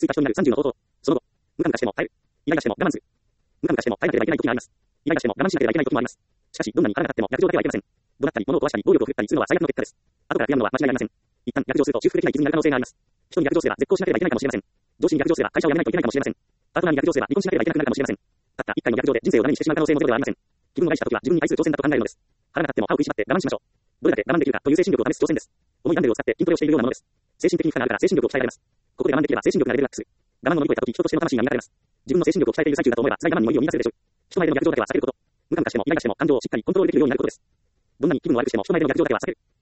着いた人になる30の方法。その後、ムカムカしても耐える。イライラしても我慢する。ムカムカしても耐えなければいけない時があります。イライラしても我慢しなければいけない時もあります。しかし、どんなに腹が立っても逆上だけはいけません。怒鳴ったり、物を壊したり、暴力を振るったりするのは最悪の結果です。後から悔やむのは間違いありません。一旦逆上すると修復できない傷になる可能性があります。人に逆上すれば絶交しなければいけないかもしれません。上司に逆上すれば会社を辞めないといけないかもしれません。パートナーに逆上すれば離婚しなければいけなくなるかもしれません。たった一回の逆上で人生をダメにしてしまう可能性もゼロではありません。自分を害した時は自分に対する挑戦だと考えるのです。腹が立っても歯を食いしばって我慢しましょう。どれだけ我慢できるかという精神力を試す挑戦です。重いダンベルを使って筋トレをしているようなものです。精神的に負荷があるから精神力を鍛えられます。ここで我慢できれば精神力がレベルアップする。我慢を乗り越えた時人としての魂が磨かれます。自分の精神力を鍛えている最中だと思えば辛い我慢にも意を見出せるでしょう。人前での逆上だけは避けること。ムカムカしてもイライラしても感情をしっかりコントロールできるようになることです。どんなに気分を悪くしても人前での逆上だけは避ける。